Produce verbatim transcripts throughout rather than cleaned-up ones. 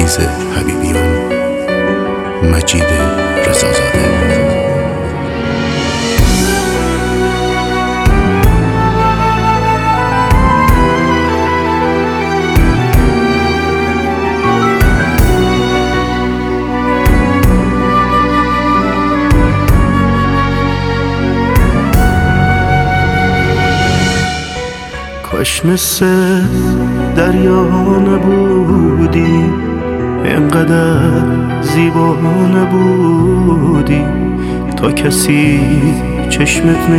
عزیز حبیبیان، مجید رضازاده. کاش مثل دریا نبودی، اینقدر زیبا نبودی، تا کسی چشمت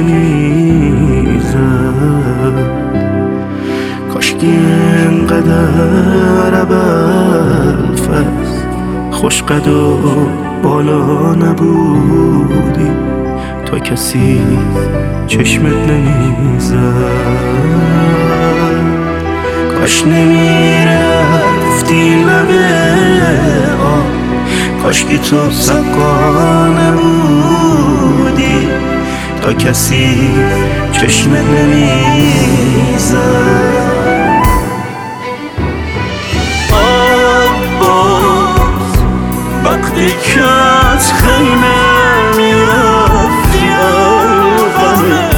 نمیزد. کاش که اینقدر ابوالفضل خوش قد و بالا نبودی، تا کسی چشمت نمیزد. کاش نمیرفتی لبه آب، کاش که تو سقا نبودی، تا کسی چشمت نمیزد. عباس وقتی که از خیمه میرفتی القمه،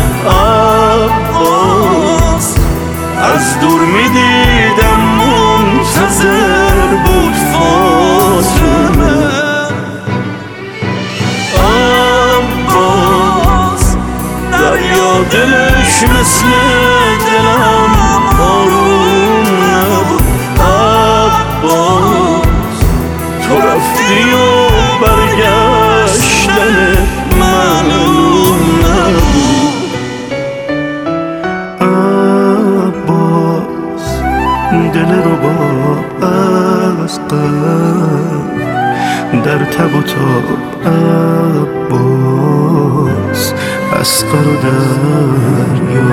عباس از دور میدیدم منتظر بود فاطمه. عباس دریا دلش مثل دلم آروم نبود. عباس تو رفتی و برگشتن معلوم نبود. دل رو با از غم در تب و تاب، عباس اصغر و دریا.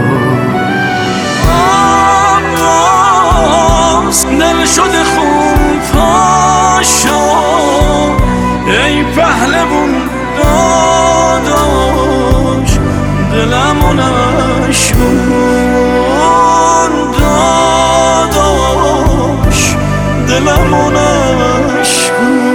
عباس دل شده خون پاشو، ای پهلوون داداش دلمو نشکن، داداش دلمو نشکن.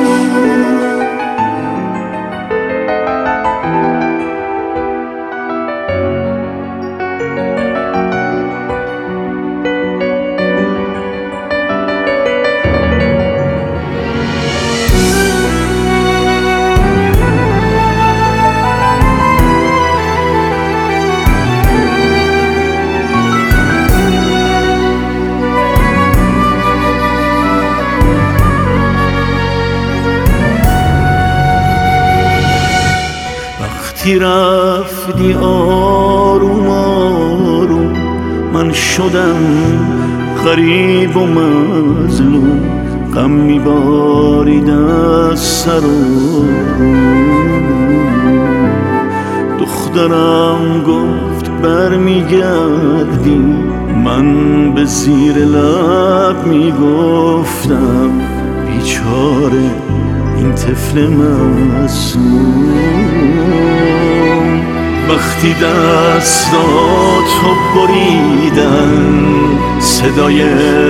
وقتی رفتی آروم آروم، من شدم غریب و مظلوم، غم میبارید از سر و دخترم گفت برمیگردی، من به زیر لب میگفتم بیچاره این طفل معصوم. وقتی دستاتو بریدن صدای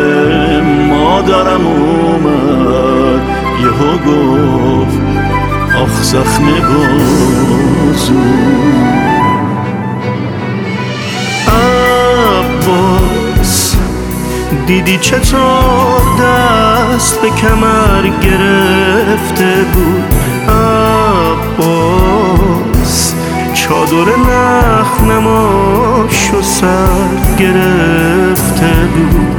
مادرم اومد، یهو گفت آخ زخم بازو. عباس دیدی چطور دست به کمر گرفته بود، عباس چادر نخ نماشو سر گرفته بود.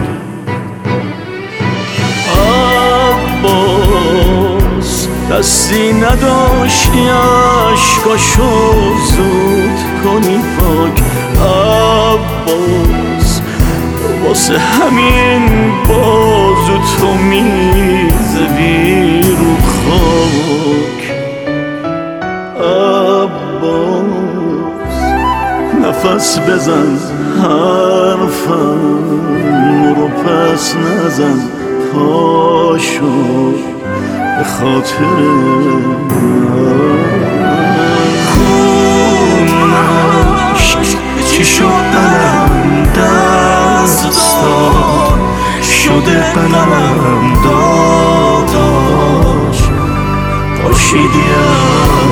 عباس دستی نداشتی عشقاشو زود کنی پاک، عباس واسه همین بازو تو میزدی رو خاک. عباس نفس بزن حرفم رو پس نزن، پاشو به خاطر خونش چی شد قلم دست داد، شده قلم داد خورشیدیم